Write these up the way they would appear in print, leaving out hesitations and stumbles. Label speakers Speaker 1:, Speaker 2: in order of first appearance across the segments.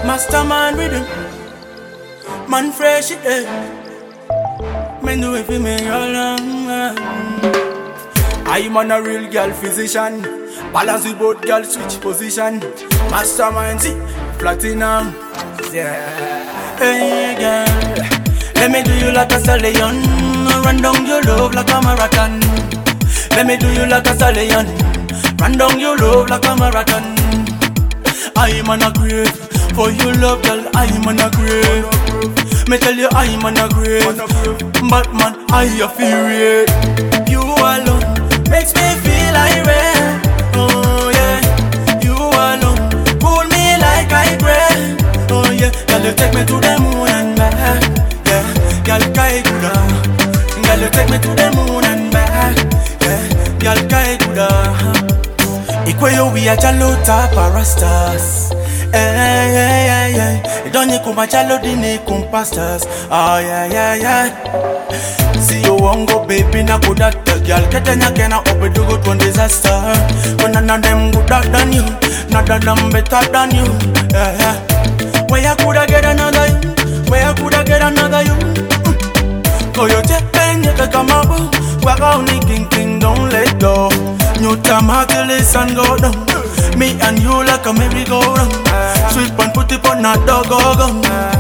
Speaker 1: Masterman rhythm, man fresh it eh. Man do it for me all along. I'm on a real girl physician. Balance with both girl switch position. Mastermind see platinum. Yeah. Hey girl, let me do you like a stallion. Run down your love like a marathon. Let me do you like a stallion. Run down your love like a marathon. I'm on a grave for your love, girl. I'm on a grave. Me tell you I'm on a grave. Batman, I feel it. You alone makes me feel irate. Oh yeah, you alone pull me like I pray. Oh yeah, girl you take me to the moon and back. Yeah, girl kaikuda. Girl you take me to the moon and back. Yeah, girl kaikuda. Ikweyo we a jalota parastas. Hey, don't you come a chalo dini compastas. Oh yeah. See you won't go baby na good at the girl. Ketanya kena open to go to a disaster. But none of them good than you. None of them better than you. Yeah. Where I coulda get another you. Where I coulda get another you. Go you take pain you can come up. Walk out the king don't let go. New time till the sun go down. Me and you like a merry-go-round. Sweep and put it on a dog gun.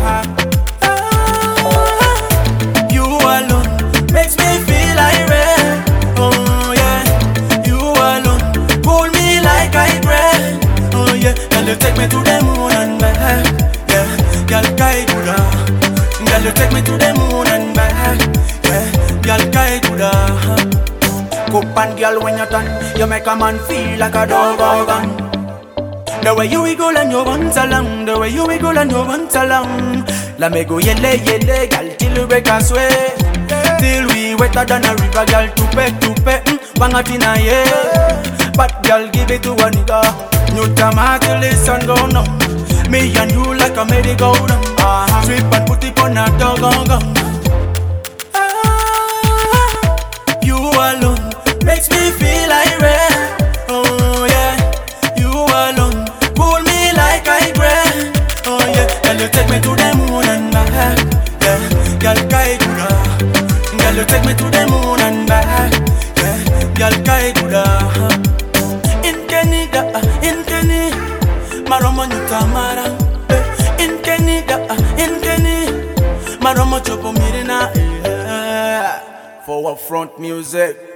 Speaker 1: You alone makes me feel irate. Oh yeah, you alone pull me like I pray. Oh yeah, girl you take me to the moon and back. Yeah, girl kaikuda. Girl you take me to the moon and back. Yeah, girl kaikuda. Cup and girl when you're done, you make a man feel like a dog organ. The way you wiggle and you want along, the way you wiggle and you want along. Let me go yelle, girl, till you break a sweat. Till we wetter than a river, girl, tupe, bang it in a yeah. But girl, give it to a nigga. New time till the sun go down. Me and you like a merry-go-round. Sweep and put it on a dog gun. You alone makes me feel irate. Oh yeah, you alone pull me like I pray. Oh yeah, girl you take me to the moon and back. Yeah, girl kaikuda. Girl you take me to the moon and back. Yeah, girl kaikuda. In Kenny, maromo nyutamara. In Kenny, maromo chopo mirina. For front music.